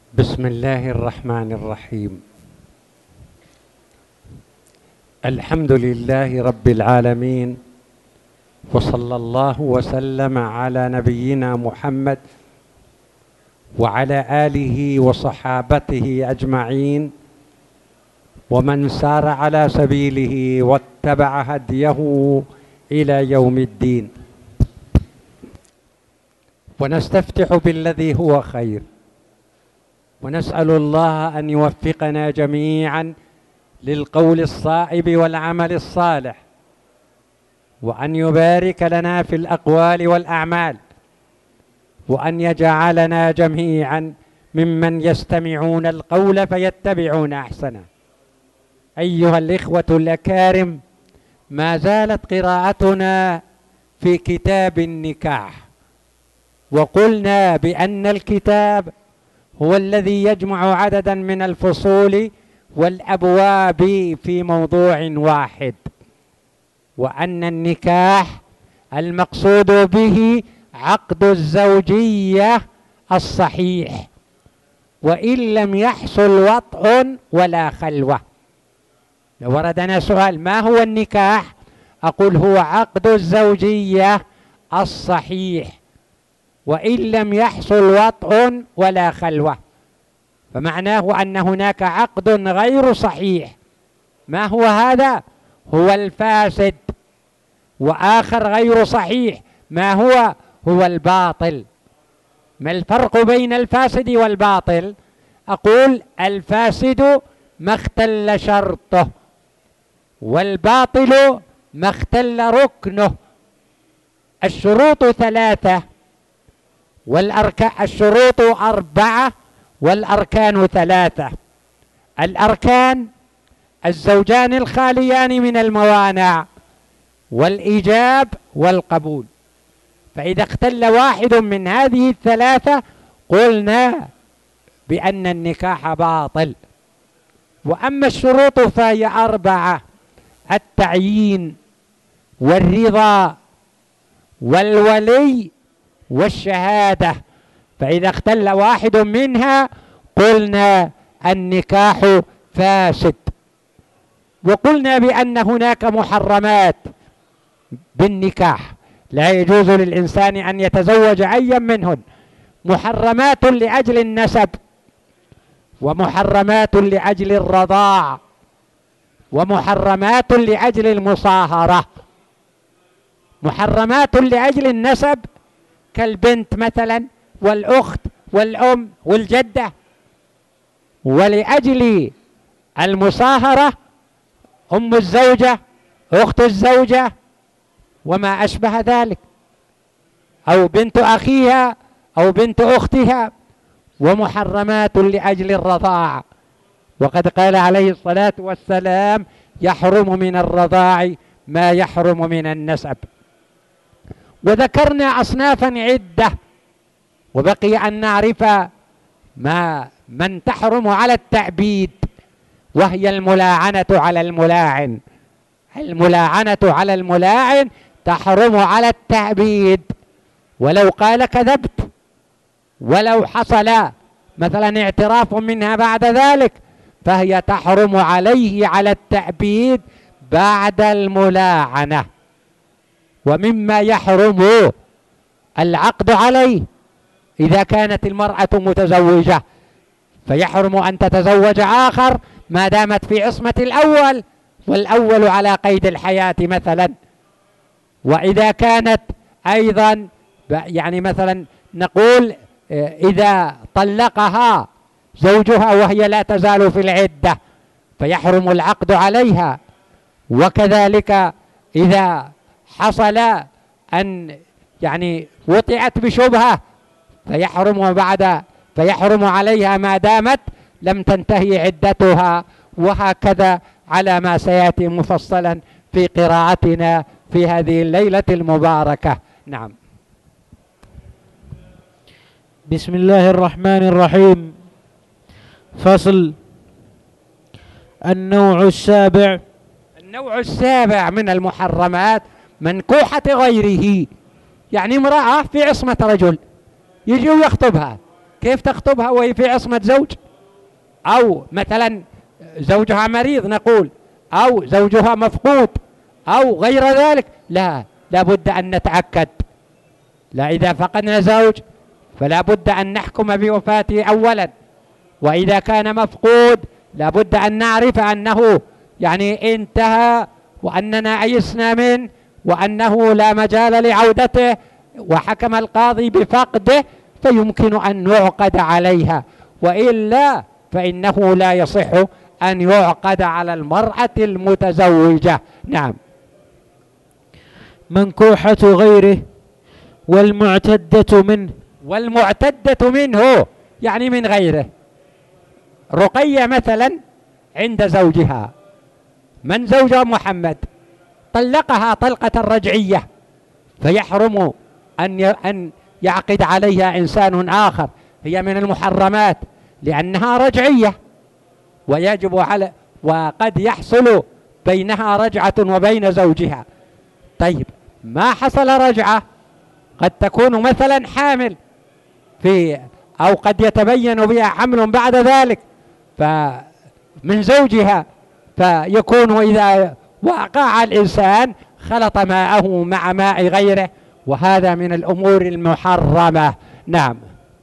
بسم الله الرحمن الرحيم. الحمد لله رب العالمين، وصلى الله وسلم على نبينا محمد وعلى آله وصحابته أجمعين، ومن سار على سبيله واتبع هديه إلى يوم الدين. ونستفتح بالذي هو خير، ونسأل الله أن يوفقنا جميعا للقول الصائب والعمل الصالح، وأن يبارك لنا في الأقوال والأعمال، وأن يجعلنا جميعا ممن يستمعون القول فيتبعون أحسنه. أيها الإخوة الأكارم، ما زالت قراءتنا في كتاب النكاح، وقلنا بأن الكتاب هو الذي يجمع عددا من الفصول والأبواب في موضوع واحد، وأن النكاح المقصود به عقد الزوجية الصحيح، وإن لم يحصل وطء ولا خلوة. لو وردنا سؤال ما هو النكاح، أقول هو عقد الزوجية الصحيح وإن لم يحصل وطء ولا خلوة، فمعناه أن هناك عقد غير صحيح. ما هو هذا؟ هو الفاسد. وآخر غير صحيح، ما هو؟ هو الباطل. ما الفرق بين الفاسد والباطل؟ أقول الفاسد ما اختل شرطه، والباطل ما اختل ركنه. الشروط ثلاثة، الشروط 4 والأركان 3. الأركان الزوجان الخاليان من الموانع والإيجاب والقبول، فإذا اختل واحد من هذه الثلاثة قلنا بأن النكاح باطل. وأما الشروط فهي 4: التعيين والرضا والولي والشهادة، فإذا اختل واحد منها قلنا النكاح فاسد. وقلنا بأن هناك محرمات بالنكاح لا يجوز للإنسان أن يتزوج أيا منهن: محرمات لأجل النسب، ومحرمات لأجل الرضاع، ومحرمات لأجل المصاهرة. محرمات لأجل النسب كالبنت مثلا، والأخت والأم والجدة. ولأجل المصاهرة أم الزوجة، أخت الزوجة، وما أشبه ذلك، أو بنت أخيها أو بنت أختها. ومحرمات لأجل الرضاع، وقد قال عليه الصلاة والسلام: يحرم من الرضاع ما يحرم من النسب. وذكرنا أصنافا عدة، وبقي أن نعرف من تحرم على التعبيد، وهي الملاعنة على الملاعن. الملاعنة على الملاعن تحرم على التعبيد، ولو قال كذبت، ولو حصل مثلا اعتراف منها بعد ذلك، فهي تحرم عليه على التعبيد بعد الملاعنة. ومما يحرم العقد عليه إذا كانت المرأة متزوجة، فيحرم أن تتزوج آخر ما دامت في عصمة الأول، والأول على قيد الحياة مثلا. وإذا كانت أيضا يعني مثلا نقول إذا طلقها زوجها وهي لا تزال في العدة فيحرم العقد عليها. وكذلك إذا حصل أن يعني وطئت بشبهة فيحرم عليها ما دامت لم تنتهي عدتها، وهكذا على ما سيأتي مفصلا في قراءتنا في هذه الليلة المباركة. نعم. بسم الله الرحمن الرحيم. فصل. النوع السابع من المحرمات منكوحة غيره، يعني امرأة في عصمة رجل يجي ويخطبها كيف تخطبها وهي في عصمة زوج؟ أو مثلا زوجها مريض نقول، أو زوجها مفقود، أو غير ذلك. لا، لابد أن نتأكد. لا، إذا فقدنا زوج فلا بد أن نحكم بوفاته أولا، وإذا كان مفقود لابد أن نعرف أنه يعني انتهى، وأننا أيسنا منه، وأنه لا مجال لعودته، وحكم القاضي بفقده، فيمكن أن يعقد عليها، وإلا فإنه لا يصح أن يعقد على المرأة المتزوجة. نعم. منكوحة غيره والمعتدة منه. والمعتدة منه يعني من غيره. رقية مثلا عند زوجها، من زوجها محمد، طلقها طلقة رجعية، فيحرم أن يعقد عليها إنسان آخر، هي من المحرمات لأنها رجعية، ويجب على وقد يحصل بينها رجعة وبين زوجها. طيب، ما حصل رجعة، قد تكون مثلا حامل أو قد يتبين بها حمل بعد ذلك من زوجها، فيكون إذا وقع الإنسان خلط ماءه مع ماء غيره، وهذا من الأمور المحرمة. نعم.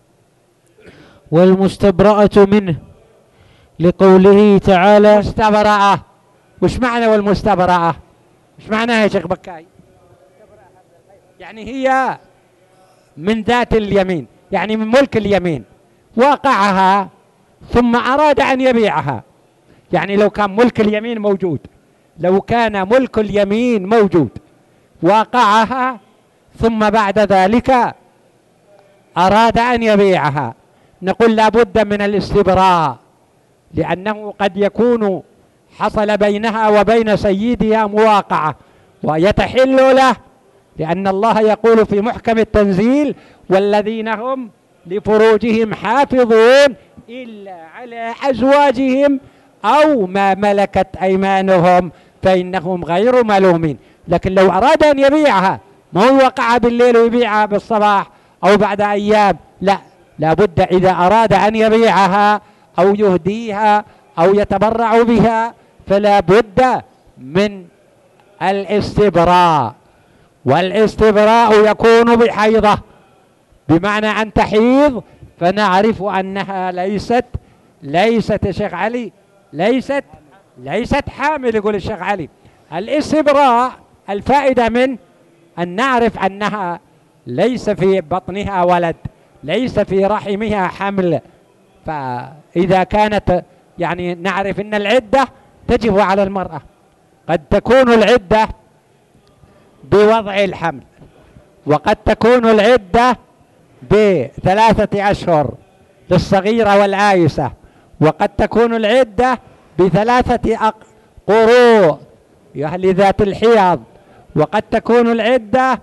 والمستبرأة منه لقوله تعالى. مستبرأة، وش معنى والمستبرأة؟ وش معناها يا شيخ بكاي؟ يعني هي من ذات اليمين، يعني من ملك اليمين، وقعها ثم أراد أن يبيعها. يعني لو كان ملك اليمين موجود، لو كان ملك اليمين موجود وقعها ثم بعد ذلك أراد أن يبيعها، نقول لابد من الاستبراء، لأنه قد يكون حصل بينها وبين سيدها مواقعة ويتحل له، لأن الله يقول في محكم التنزيل: والذين هم لفروجهم حافظون إلا على أزواجهم أو ما ملكت أيمانهم فإنهم غير ملومين. لكن لو أراد أن يبيعها، ما هو يوقعها بالليل ويبيعها بالصباح أو بعد أيام، لا، لابد إذا أراد أن يبيعها أو يهديها أو يتبرع بها فلا بد من الاستبراء. والاستبراء يكون بحيضة، بمعنى أن تحيض فنعرف أنها ليست يا شيخ علي، ليست حامل. يقول الشيخ علي الاستبراء الفائدة من أن نعرف أنها ليس في بطنها ولد، ليس في رحمها حمل. فإذا كانت يعني نعرف أن العدة تجب على المرأة، قد تكون العدة بوضع الحمل، وقد تكون العدة ب3 أشهر للصغيرة والآيسة، وقد تكون العدة ب3 قروء لذات الحيض، وقد تكون العدة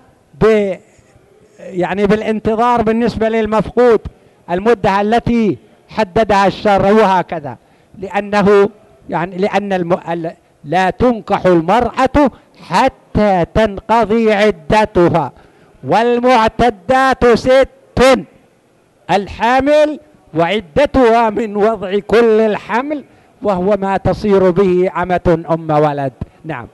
يعني بالانتظار بالنسبة للمفقود المدة التي حددها الشرع، وهكذا. لأن لا تنكح المرأة حتى تنقضي عدتها، والمعتدات 6: الحامل وعدتها من وضع كل الحمل، وهو ما تصير به أمة أم ولد. نعم.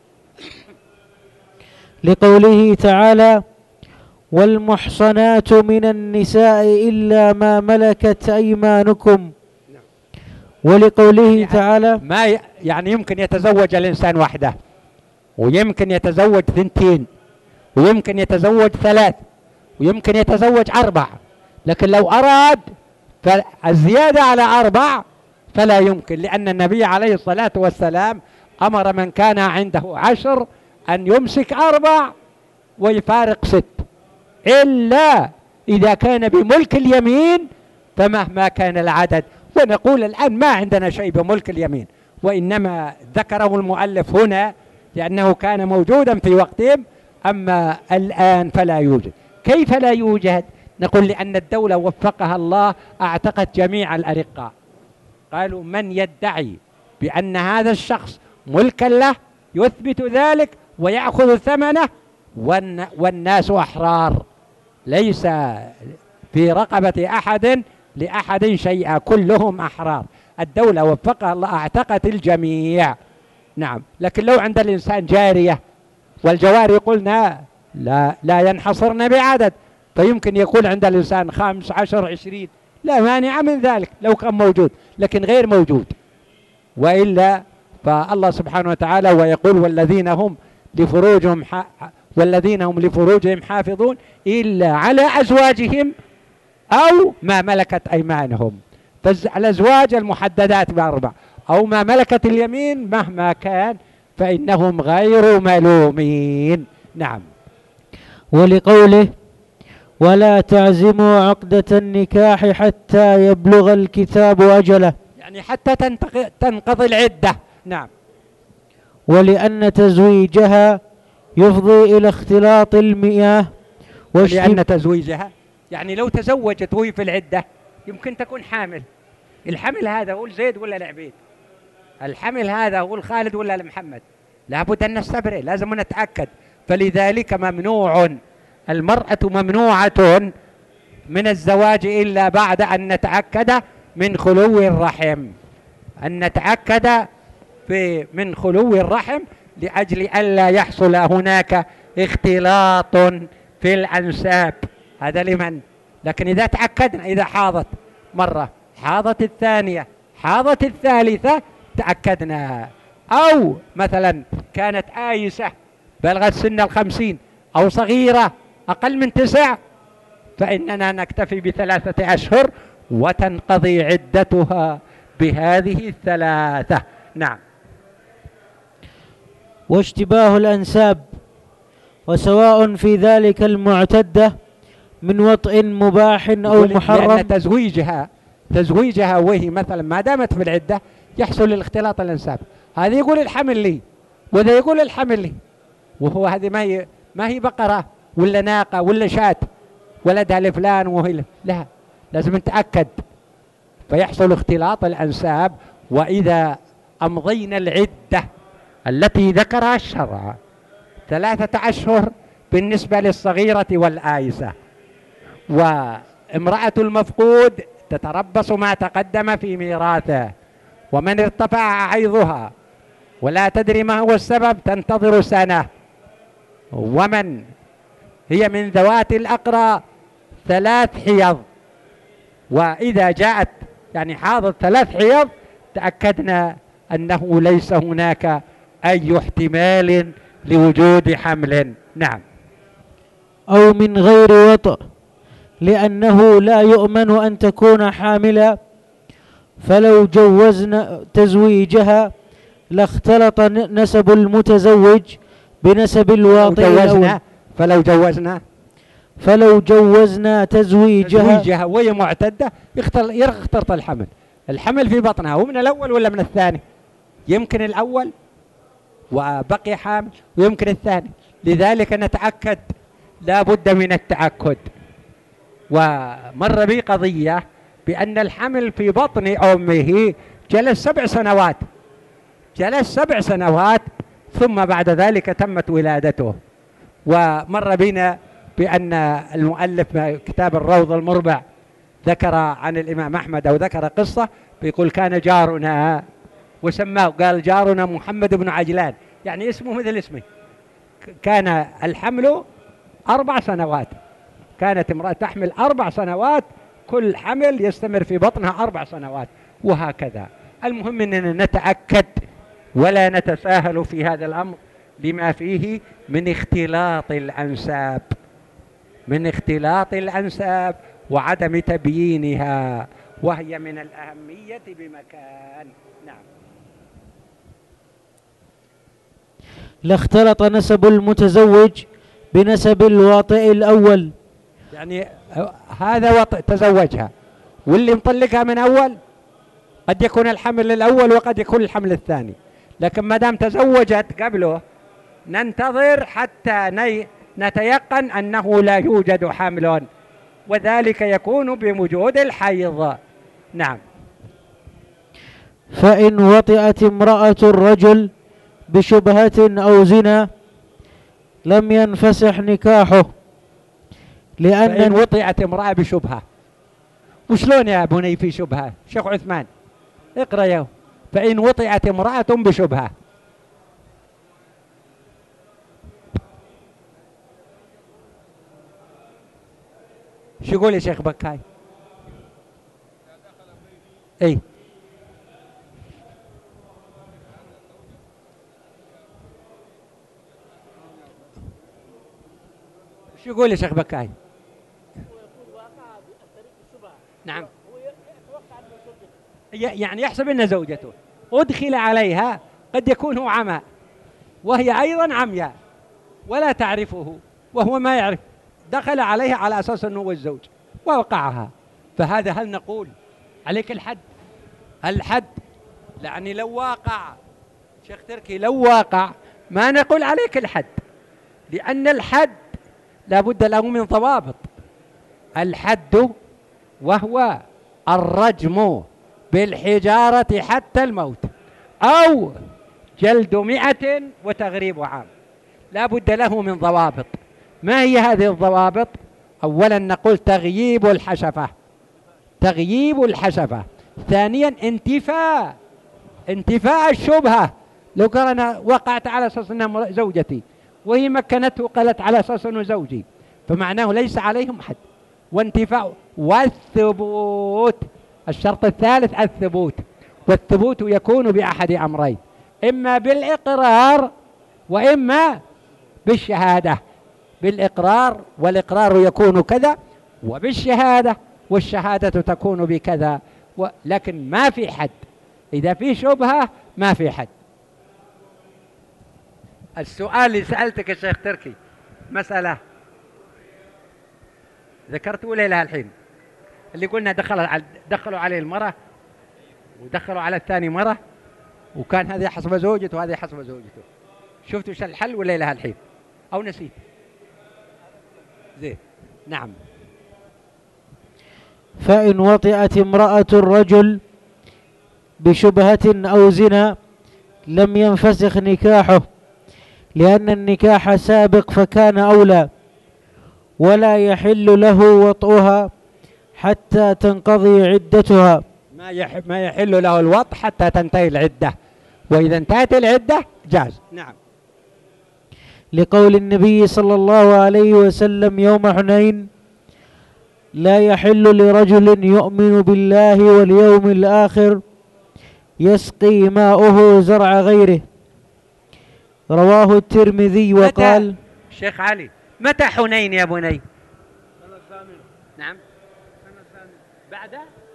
لقوله تعالى: والمحصنات من النساء إلا ما ملكت أيمانكم. ولقوله تعالى: ما يعني يمكن يتزوج الإنسان وحده، ويمكن يتزوج 2، ويمكن يتزوج 3، ويمكن يتزوج 4، لكن لو أراد فالزيادة على 4 فلا يمكن، لأن النبي عليه الصلاة والسلام أمر من كان عنده 10 أن يمسك 4 ويفارق 6، إلا إذا كان بملك اليمين فمهما كان العدد. ونقول الآن ما عندنا شيء بملك اليمين، وإنما ذكره المؤلف هنا لأنه كان موجودا في وقتهم، أما الآن فلا يوجد. كيف لا يوجد؟ نقول لأن الدولة وفقها الله أعتقت جميع الأرقاء، قالوا من يدعي بأن هذا الشخص ملكا له يثبت ذلك ويأخذ ثمنه، والناس أحرار، ليس في رقبة أحد لأحد شيئا، كلهم أحرار. الدولة وفقها الله أعتقت الجميع. نعم. لكن لو عند الإنسان جارية، والجواري قلنا لا ينحصرن بعدد، فيمكن يكون عند الإنسان 15 20، لا مانع من ذلك لو كان موجود، لكن غير موجود. وإلا فالله سبحانه وتعالى ويقول والذين هم لفروجهم حافظون إلا على أزواجهم أو ما ملكت أيمانهم. فالأزواج المحددات ب4، أو ما ملكت اليمين مهما كان فإنهم غير ملومين. نعم. ولقوله ولا تعزموا عقدة النكاح حتى يبلغ الكتاب أجله، يعني حتى تنقضي العدة. نعم. ولأن تزويجها يفضي إلى اختلاط المياه ولأن تزويجها يعني لو تزوجت وهي في العدة يمكن تكون حامل. الحمل هذا هو زيد ولا العبيد؟ الحمل هذا هو الخالد ولا المحمد؟ لابد أن نستبرئ، لازم نتأكد. فلذلك المرأة ممنوعة من الزواج إلا بعد أن نتأكد من خلو الرحم، من خلو الرحم، لأجل ألا يحصل هناك اختلاط في الأنساب. هذا لمن؟ لكن إذا تأكدنا، إذا حاضت مرة، حاضت الثانية، حاضت الثالثة، تأكدنا. أو مثلا كانت آيسة بلغت سن 50 أو صغيرة أقل من 9، فإننا نكتفي ب3 أشهر وتنقضي عدتها بهذه 3. نعم. واشتباه الأنساب، وسواء في ذلك المعتدة من وطئ مباح أو محرم، لأن تزويجها وهي مثلا ما دامت في العدة يحصل الاختلاط الأنساب. هذا يقول الحمل لي وذا يقول الحمل لي، وهو هذه ما هي بقرة ولا ناقة ولا شاة ولدها لفلان وهي لا، لازم نتأكد، فيحصل اختلاط الأنساب. وإذا أمضينا العدة التي ذكرها الشرع 3 أشهر بالنسبة للصغيرة والآيسة، وامرأة المفقود تتربص ما تقدم في ميراثه، ومن ارتفع حيضها ولا تدري ما هو السبب تنتظر سنة، ومن هي من ذوات الأقرى 3 حيض. وإذا جاءت يعني حاضت 3 حيض تأكدنا أنه ليس هناك أي احتمال لوجود حمل. نعم. أو من غير وطئ، لأنه لا يؤمن أن تكون حاملا، فلو جوزنا تزويجها لاختلط نسب المتزوج بنسب الواطئ الأول. فلو جوزنا تزويجها وهي معتدة يختلط الحمل في بطنها، هو من الأول ولا من الثاني؟ يمكن الأول وبقي حامل، ويمكن الثاني. لذلك نتأكد، لا بد من التأكد. ومر بي قضية بأن الحمل في بطن أمه جلس 7 سنوات، ثم بعد ذلك تمت ولادته. ومر بنا بأن المؤلف كتاب الروض المربع ذكر عن الإمام أحمد أو ذكر قصة، بيقول كان جارنا وسماه، قال جارنا محمد بن عجلان، يعني اسمه مثل اسمه. كان الحمل 4 سنوات، كانت امرأة تحمل 4 سنوات، كل حمل يستمر في بطنها 4 سنوات، وهكذا. المهم أننا نتأكد ولا نتساهل في هذا الأمر لما فيه من اختلاط الأنساب وعدم تبيينها، وهي من الأهمية بمكان. نعم. لاختلط نسب المتزوج بنسب الواطئ الأول، يعني هذا وطئ تزوجها واللي مطلقها من أول، قد يكون الحمل الأول وقد يكون الحمل الثاني، لكن ما دام تزوجت قبله ننتظر حتى نتيقن أنه لا يوجد حمل، وذلك يكون بوجود الحيض. نعم. فإن وطئت امرأة الرجل بشبهة أو زنا لم ينفسح نكاحه، فإن وطئت امرأة بشبهة. وشلون يا بني في شبهة؟ شيخ عثمان اقرأ يا. فإن وطئت امرأة بشبهة. شو يقول يا شيخ بكاي؟ اي شو يقول يا شيخ بكاي؟ نعم، يعني يحسب أن زوجته أدخل عليها، قد يكون هو عمى وهي أيضا عمياء ولا تعرفه وهو ما يعرف، دخل عليها على أساس أنه هو الزوج ووقعها. فهذا هل نقول عليك الحد؟ الحد يعني لو واقع شيخ تركي، لو واقع ما نقول عليك الحد، لأن الحد لا بد له من ضوابط. الحد وهو الرجم بالحجارة حتى الموت، أو جلد 100 وتغريب عام. لا بد له من ضوابط. ما هي هذه الضوابط؟ أولا نقول تغييب الحشفة، تغييب الحشفة. ثانيا انتفاء الشبهة. لو قال أنا وقعت على أساس أنها زوجتي وهي مكنته قالت على أساس أنه زوجي، فمعناه ليس عليهم حد. وانتفاء والثبوت. الشرط الثالث الثبوت، والثبوت يكون بأحد أمرين، إما بالإقرار وإما بالشهادة. بالإقرار، والإقرار يكون كذا، وبالشهادة، والشهادة تكون بكذا. لكن ما في حد. إذا في شبهة ما في حد. السؤال اللي سألتك يا شيخ تركي مسألة ذكرت لها الحين، اللي قلنا دخلوا عليه المرأة ودخلوا على الثاني مرة، وكان هذه حسب زوجته وهذه حسب زوجته. شفتوا ايش الحل ولا لها الحين أو نسيت؟ زين نعم. فإن وطئت امرأة الرجل بشبهة أو زنا لم ينفسخ نكاحه، لأن النكاح سابق فكان أولى، ولا يحل له وطئها حتى تنقضي عدتها. ما يحل له الوطء حتى تنتهي العدة، وإذا انتهت العدة جاز. نعم. لقول النبي صلى الله عليه وسلم يوم حنين: لا يحل لرجل يؤمن بالله واليوم الآخر يسقي ماؤه زرع غيره. رواه الترمذي وقال. شيخ علي، متى حنين يا بني؟ نعم، بعد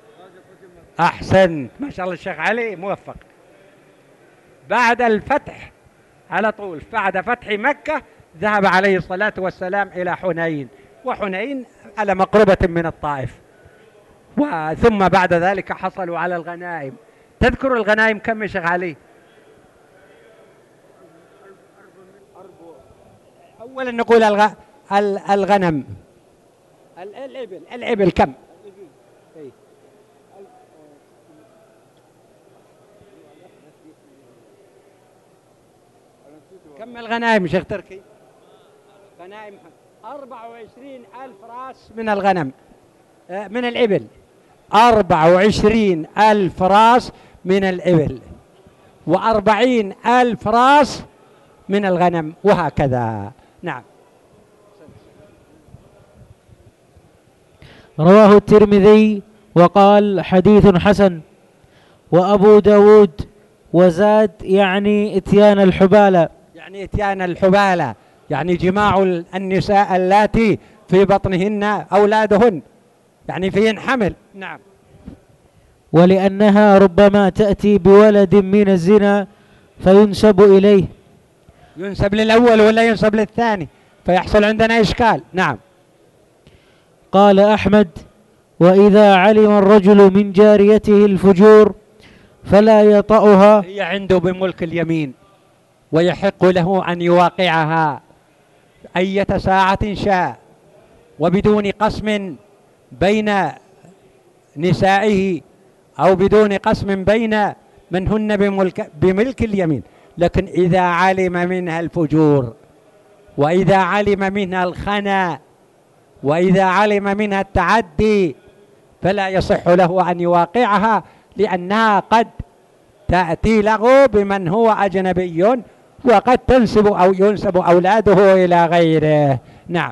أحسن، ما شاء الله الشيخ علي موفق. بعد الفتح على طول، بعد فتح مكة ذهب عليه الصلاة والسلام إلى حنين، وحنين على مقربة من الطائف، ثم بعد ذلك حصلوا على الغنائم. تذكر الغنائم كم يا شيخ علي؟ أولا نقول الغنم، الإبل كم؟ كم الغنائم شيخ تركي؟ غنائم 24,000 راس من الغنم، من الإبل. 24,000 راس من الإبل، و40,000 راس من الغنم، وهكذا. نعم. رواه الترمذي وقال حديث حسن. وأبو داود وزاد يعني اتيان الحبالة، يعني اتيان الحبالة يعني جماع النساء اللاتي في بطنهن أولادهن، يعني فيهن حمل. نعم. ولأنها ربما تأتي بولد من الزنا فينسب إليه. ينسب للأول ولا ينسب للثاني؟ فيحصل عندنا إشكال. نعم. قال أحمد: وإذا علم الرجل من جاريته الفجور فلا يطأها. هي عنده بملك اليمين، ويحق له أن يواقعها أية ساعة شاء، وبدون قسم بين نسائه أو بدون قسم بين من هن بملك اليمين. لكن إذا علم منها الفجور، وإذا علم منها الخنا، وإذا علم منها التعدي فلا يصح له أن يواقعها، لأنها قد تأتي له بمن هو أجنبي، وقد تنسب أو ينسب أولاده إلى غيره. نعم.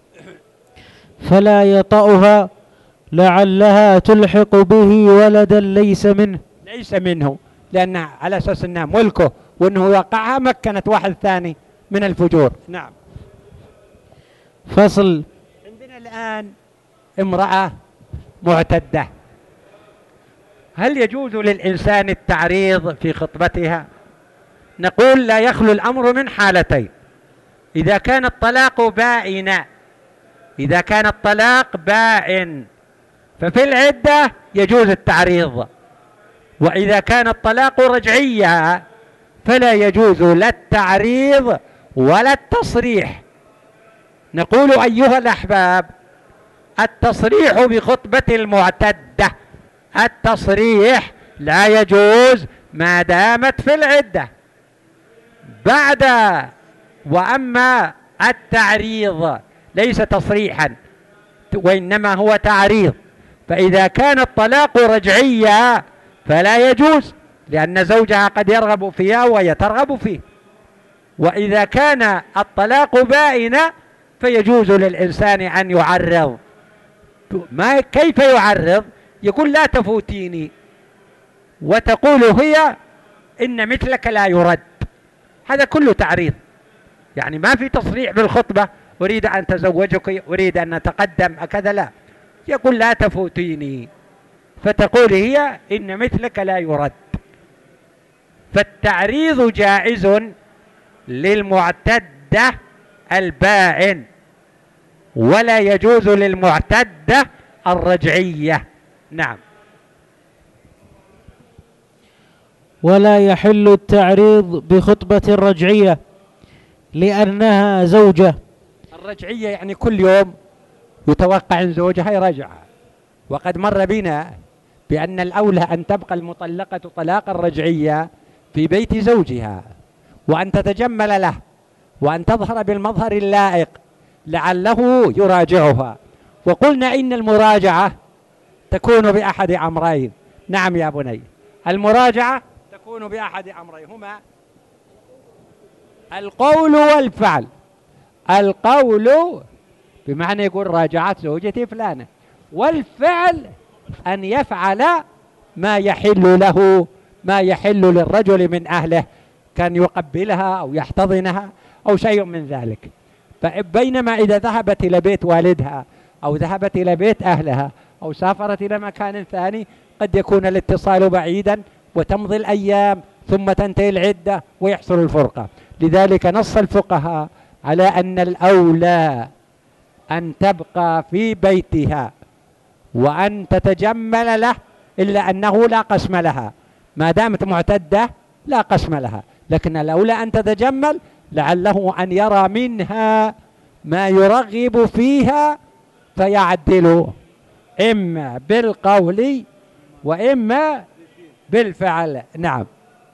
فلا يطأها لعلها تلحق به ولدا ليس منه، لأن على أساس أنها ملكه وأنه وقعها مكنت واحد ثاني من الفجور. نعم. فصل. عندنا الآن امرأة معتدة، هل يجوز للإنسان التعريض في خطبتها؟ نقول لا يخلو الأمر من حالتين: إذا كان الطلاق بائنا، إذا كان الطلاق بائن ففي العدة يجوز التعريض، وإذا كان الطلاق رجعيا فلا يجوز لا التعريض ولا التصريح. نقول أيها الأحباب: التصريح بخطبة المعتدة، التصريح لا يجوز ما دامت في العدة. وأما التعريض ليس تصريحا وإنما هو تعريض، فإذا كان الطلاق رجعيا فلا يجوز، لأن زوجها قد يرغب فيها وهي ترغب فيه. وإذا كان الطلاق بائنا فيجوز للإنسان أن يعرض. كيف يعرض؟ يقول: لا تفوتيني، وتقول هي: إن مثلك لا يرد. هذا كله تعريض، يعني ما في تصريح بالخطبة: أريد أن تزوجك، أريد أن نتقدم كذا، لا، يقول: لا تفوتيني، فتقول هي: إن مثلك لا يرد. فالتعريض جائز للمعتدة البائن، ولا يجوز للمعتدة الرجعية. نعم. ولا يحل التعريض بخطبة الرجعية لأنها زوجة. الرجعية يعني كل يوم يتوقع أن زوجها يرجع، وقد مر بنا بأن الأولى أن تبقى المطلقة طلاقا رجعيا في بيت زوجها، وأن تتجمل له، وأن تظهر بالمظهر اللائق لعله يراجعها. وقلنا إن المراجعة تكون بأحد أمرين. نعم يا بني، المراجعة تكون بأحد أمرين، هما القول والفعل. القول بمعنى يقول: راجعت زوجتي فلانة، والفعل أن يفعل ما يحل له، ما يحل للرجل من أهله، كان يقبلها أو يحتضنها أو شيء من ذلك. بينما إذا ذهبت إلى بيت والدها أو ذهبت إلى بيت أهلها أو سافرت إلى مكان ثاني، قد يكون الاتصال بعيدا وتمضي الأيام ثم تنتهي العدة ويحصل الفرقة. لذلك نص الفقهاء على أن الأولى أن تبقى في بيتها وأن تتجمل له، إلا أنه لا قسم لها ما دامت معتدة، لا قسم لها، لكن الأولى أن تتجمل لعله أن يرى منها ما يرغب فيها فيعدل، إما بالقول وإما بالفعل. نعم.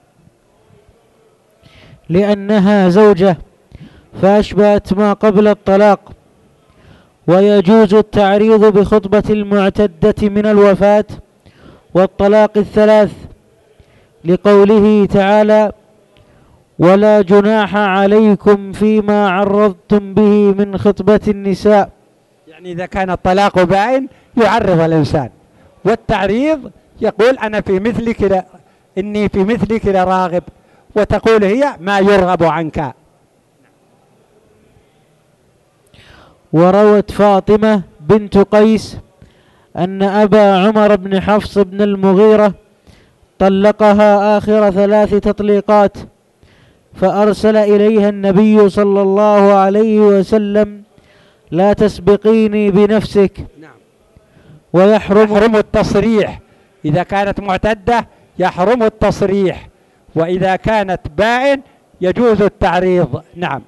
لأنها زوجة فأشبهت ما قبل الطلاق. ويجوز التعريض بخطبة المعتدة من الوفاة والطلاق الثلاث، لقوله تعالى: ولا جناح عليكم فيما عرضتم به من خطبة النساء. يعني إذا كان الطلاق بائن يعرض الإنسان، والتعريض يقول: أنا في مثلك إني في مثلك لراغب، وتقول هي: ما يرغب عنك. وروت فاطمة بنت قيس أن أبا عمر بن حفص بن المغيرة طلقها آخر 3 تطليقات، فأرسل إليها النبي صلى الله عليه وسلم: لا تسبقيني بنفسك. نعم. ويحرم التصريح إذا كانت معتدة، يحرم التصريح، وإذا كانت بائن يجوز التعريض. نعم.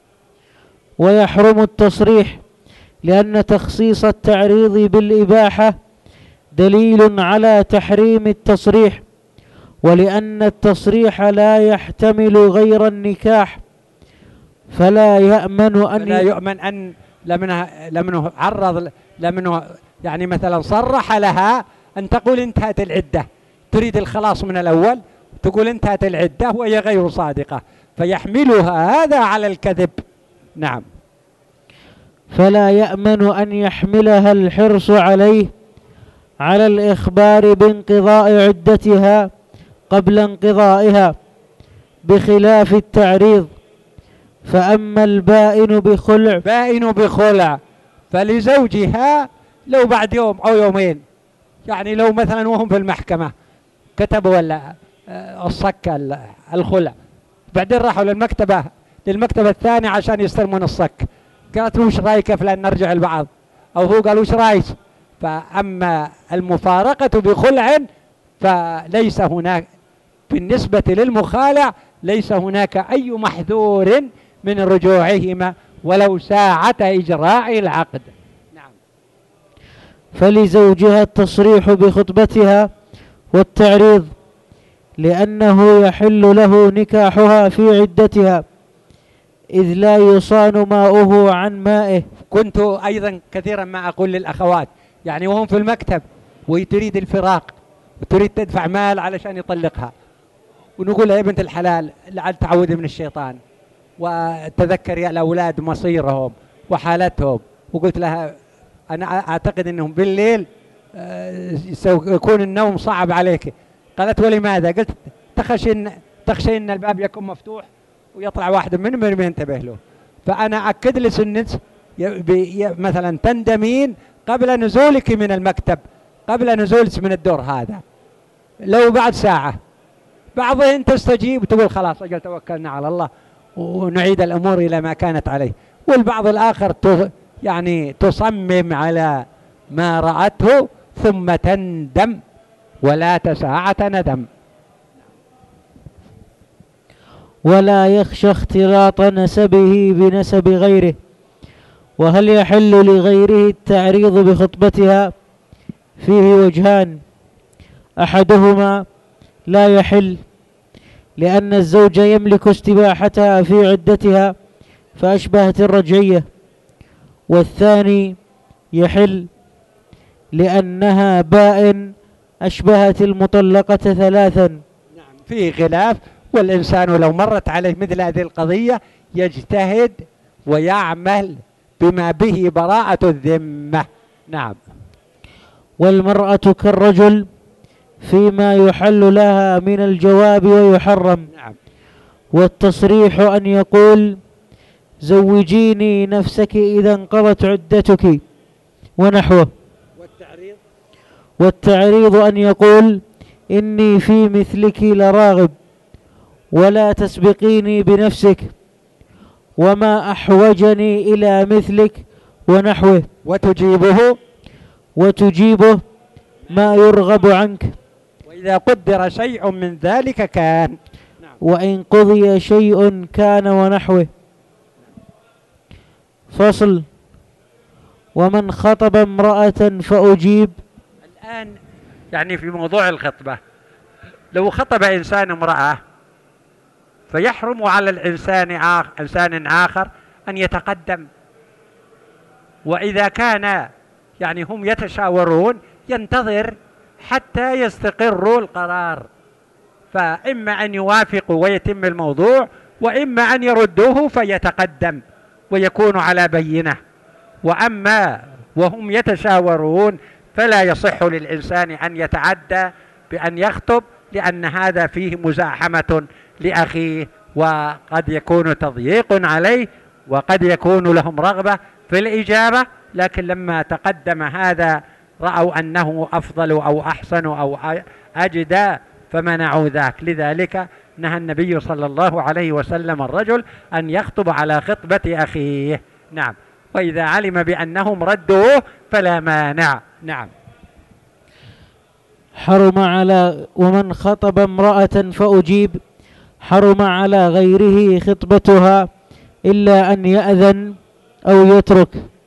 ويحرم التصريح لأن تخصيص التعريض بالإباحة دليل على تحريم التصريح، ولأن التصريح لا يحتمل غير النكاح، فلا يؤمن لمنه عرض، لمنه يعني مثلا صرح لها أن تقول انتهت العدة، تريد الخلاص من الأول، تقول انتهت العدة وهي غير صادقة، فيحملها هذا على الكذب. نعم. فلا يأمن أن يحملها الحرص عليه على الإخبار بانقضاء عدتها قبل انقضائها، بخلاف التعريض. فأما البائن بخلع فلزوجها لو بعد يوم أو يومين، يعني لو مثلا وهم في المحكمة كتبوا ولا الصك الخلع، بعدين راحوا للمكتبة الثانية عشان يستلمون الصك، قالت له وش رايك فلان نرجع البعض، أو هو قال وش رايك. فأما المفارقة بخلع فليس هناك بالنسبة للمخالع ليس هناك أي محذور من رجوعهما ولو ساعة إجراء العقد. نعم. فلزوجها التصريح بخطبتها والتعريض، لأنه يحل له نكاحها في عدتها، إذ لا يصان ماؤه عن مائه. كنت أيضا كثيرا ما أقول للأخوات، يعني وهم في المكتب وتريد الفراق وتريد تدفع مال علشان يطلقها، ونقول لها يا بنت الحلال لعل تعودي من الشيطان، وتذكري الأولاد مصيرهم وحالتهم. وقلت لها أنا أعتقد أنهم بالليل سيكون النوم صعب عليك. قالت ولماذا؟ قلت تخشي أن الباب يكون مفتوح ويطلع واحد منهم ينتبه له. فأنا أكد لسنك مثلا تندمين قبل نزولك من المكتب، قبل نزولك من الدور هذا، لو بعد ساعة بعضهم تستجيب وتقول خلاص أجل توكلنا على الله ونعيد الأمور إلى ما كانت عليه، والبعض الآخر يعني تصمم على ما رأته ثم تندم ولا ساعة ندم. ولا يخشى اختلاط نسبه بنسب غيره. وهل يحل لغيره التعريض بخطبتها؟ فيه وجهان: أحدهما لا يحل، لأن الزوج يملك استباحتها في عدتها فأشبهت الرجعية. والثاني يحل، لأنها بائن أشبهت المطلقة ثلاثا. نعم، فيه خلاف، والإنسان لو مرت عليه مثل هذه القضية يجتهد ويعمل بما به براءة الذمة. نعم. والمرأة كالرجل فيما يحل لها من الجواب ويحرم. نعم. والتصريح أن يقول زوجيني نفسك إذا انقضت عدتك ونحوه. والتعريض أن يقول إني في مثلك لراغب ولا تسبقيني بنفسك وما أحوجني إلى مثلك ونحوه. وتجيبه ما يرغب عنك، وإذا قدر شيء من ذلك كان. نعم. وإن قضي شيء كان ونحوه. فصل: ومن خطب امرأة فأجيب. الآن يعني في موضوع الخطبة، لو خطب إنسان امرأة فيحرم على إنسان آخر أن يتقدم، وإذا كان يعني هم يتشاورون ينتظر حتى يستقروا القرار، فإما أن يوافقوا ويتم الموضوع، وإما أن يردوه فيتقدم ويكون على بينة. وأما وهم يتشاورون فلا يصح للإنسان أن يتعدى بأن يخطب، لأن هذا فيه مزاحمة لأخيه، وقد يكون تضييق عليه، وقد يكون لهم رغبة في الإجابة، لكن لما تقدم هذا رأوا أنه أفضل أو أحسن أو أجدى فمنعوا ذاك. لذلك نهى النبي صلى الله عليه وسلم الرجل أن يخطب على خطبة أخيه. نعم. وإذا علم بأنهم ردوه فلا مانع. نعم. ومن خطب امرأة فأجيب حرم على غيره خطبتها إلا أن يأذن أو يترك،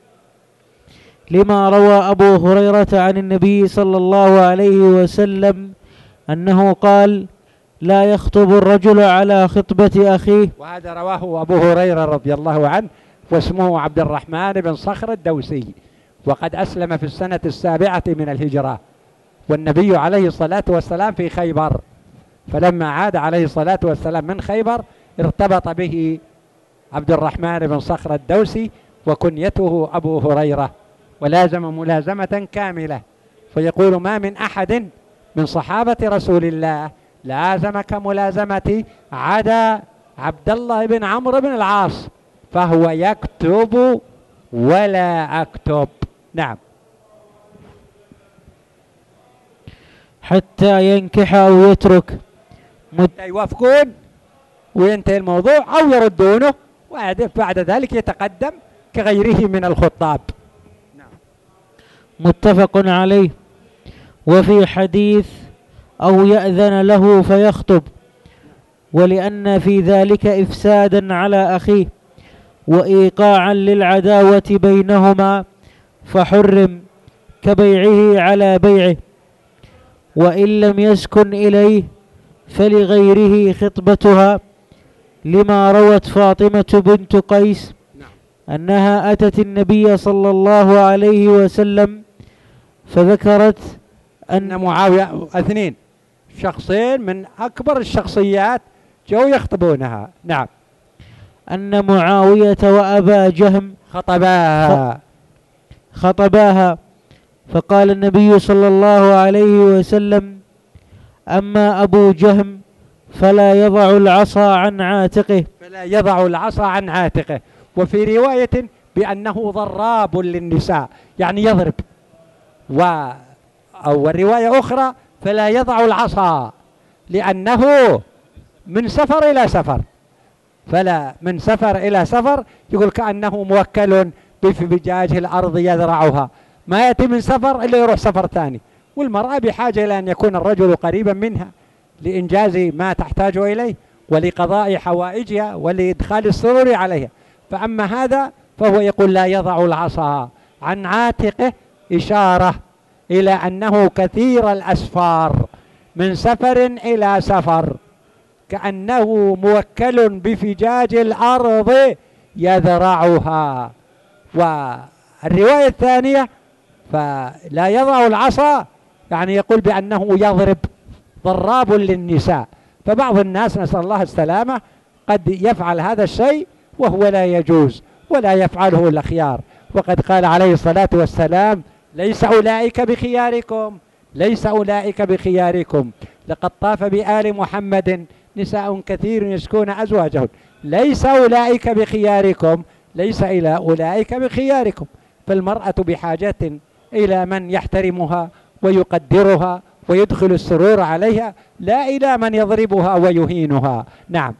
لما روى أبو هريرة عن النبي صلى الله عليه وسلم أنه قال: لا يخطب الرجل على خطبة أخيه. وهذا رواه أبو هريرة رضي الله عنه واسمه عبد الرحمن بن صخر الدوسي، وقد أسلم في السنة 7 من الهجرة، والنبي عليه الصلاة والسلام في خيبر، فلما عاد عليه الصلاة والسلام من خيبر ارتبط به عبد الرحمن بن صخر الدوسي، وكنيته أبو هريرة، ولازم ملازمة كاملة، فيقول: ما من أحد من صحابة رسول الله لازمك ملازمتي عدا عبد الله بن عمرو بن العاص، فهو يكتب ولا أكتب. نعم. حتى ينكح أو يترك يوافقون وينتهي الموضوع أو يردونه، وبعد ذلك يتقدم كغيره من الخطاب. متفق عليه. وفي حديث: أو يأذن له فيخطب، ولأن في ذلك إفسادا على أخيه وإيقاعا للعداوة بينهما، فحرم كبيعه على بيعه، وإن لم يسكن إليه فلغيره خطبتها، لما روت فاطمة بنت قيس أنها أتت النبي صلى الله عليه وسلم فذكرت أن معاوية اثنين شخصين من أكبر الشخصيات جو يخطبونها. نعم. أن معاوية وأبا جهم خطباها، فقال النبي صلى الله عليه وسلم: أما أبو جهم فلا يضع العصا عن عاتقه، وفي رواية بأنه ضراب للنساء، يعني يضرب، أو الرواية أخرى فلا يضع العصا، لأنه من سفر إلى سفر، فلا من سفر إلى سفر، يقول كأنه موكل بفجاج الأرض يذرعها، ما يأتي من سفر إلا يروح سفر ثاني، والمرأة بحاجة إلى أن يكون الرجل قريبا منها لإنجاز ما تحتاج إليه ولقضاء حوائجها ولإدخال السرور عليها. فأما هذا فهو يقول لا يضع العصا عن عاتقه، إشارة إلى أنه كثير الأسفار من سفر إلى سفر، كأنه موكل بفجاج الأرض يذرعها. والرواية الثانية فلا يضع العصا يعني يقول بأنه يضرب، ضراب للنساء. فبعض الناس نسأل الله السلامة قد يفعل هذا الشيء وهو لا يجوز ولا يفعله الأخيار، وقد قال عليه الصلاة والسلام: ليس أولئك بخياركم، لقد طاف بآل محمد نساء كثير يشكون أزواجهن، ليس أولئك بخياركم، ليس إلى أولئك بخياركم. فالمرأة بحاجة إلى من يحترمها ويقدرها ويدخل السرور عليها، لا إلى من يضربها ويهينها. نعم.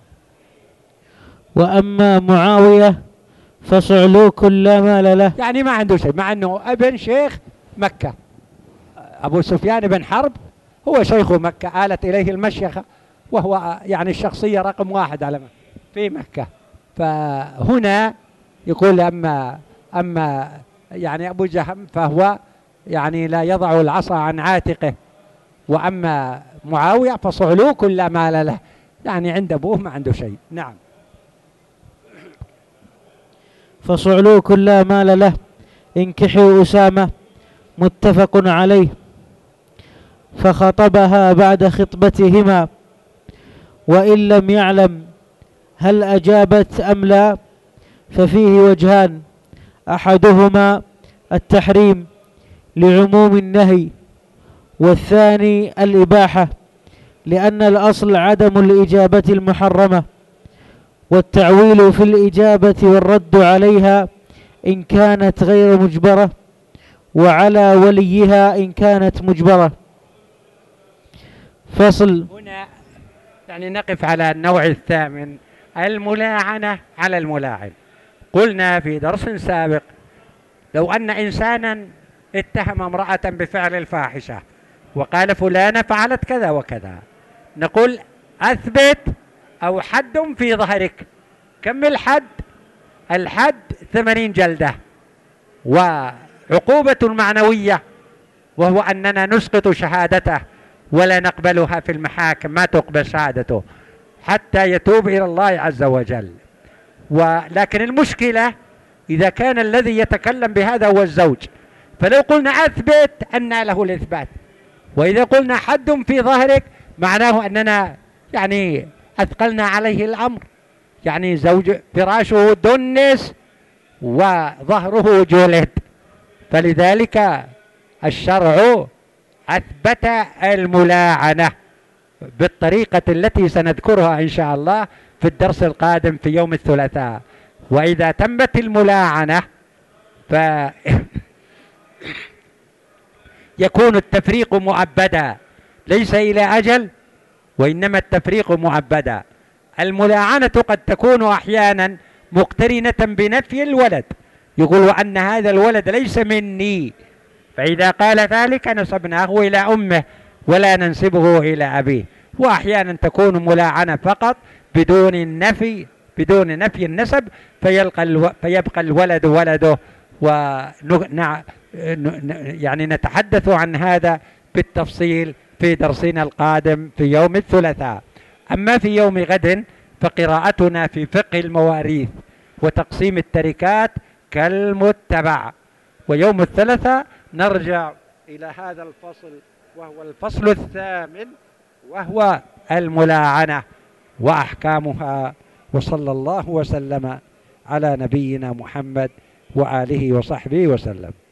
وأما معاوية فصعلوك لا مال له، يعني ما عنده شيء، مع أنه ابن شيخ مكة. أبو سفيان بن حرب هو شيخ مكة، آلت إليه المشيخة، وهو يعني الشخصية رقم 1 على في مكة. فهنا يقول أما يعني أبو جهم فهو يعني لا يضع العصا عن عاتقه، وأما معاوية فصعلوك لا مال له، يعني عند أبوه ما عنده شيء. نعم. فصعلوك لا مال له انكحوا أسامة، متفق عليه. فخطبها بعد خطبتهما، وإن لم يعلم هل أجابت أم لا ففيه وجهان: أحدهما التحريم لعموم النهي، والثاني الإباحة، لأن الأصل عدم الإجابة المحرمة، والتعويل في الإجابة والرد عليها إن كانت غير مجبرة، وعلى وليها إن كانت مجبرة. فصل. هنا يعني نقف على النوع الثامن، الملاعنة على الملاعن. قلنا في درس سابق لو أن إنسانا اتهم امرأة بفعل الفاحشة وقال فلانة فعلت كذا وكذا، نقول أثبت أو حد في ظهرك. كم الحد؟ الحد 80 جلدة، وعقوبة معنوية، وهو أننا نسقط شهادته ولا نقبلها في المحاكم، ما تقبل شهادته حتى يتوب إلى الله عز وجل. ولكن المشكلة إذا كان الذي يتكلم بهذا هو الزوج، فلو قلنا أثبت أن له الإثبات، وإذا قلنا حد في ظهرك معناه أننا يعني أثقلنا عليه الأمر، يعني زوج فراشه دنس وظهره جلد. فلذلك الشرع أثبت الملاعنة بالطريقة التي سنذكرها إن شاء الله في الدرس القادم في يوم الثلاثاء. وإذا تمت الملاعنة يكون التفريق مؤبدا، ليس إلى أجل، وإنما التفريق مؤبدا. الملاعنة قد تكون أحيانا مقترنة بنفي الولد، يقول أن هذا الولد ليس مني، فإذا قال ذلك نسبناه إلى أمه ولا ننسبه إلى أبيه. وأحيانا تكون ملاعنة فقط بدون نفي النسب، فيبقى الولد ولده. يعني نتحدث عن هذا بالتفصيل في درسنا القادم في يوم الثلاثاء. أما في يوم غد فقراءتنا في فقه المواريث وتقسيم التركات كالمتبع، ويوم الثلاثاء نرجع إلى هذا الفصل وهو الفصل الثامن، وهو الملاعنة وأحكامها. وصلى الله وسلم على نبينا محمد وآله وصحبه وسلم.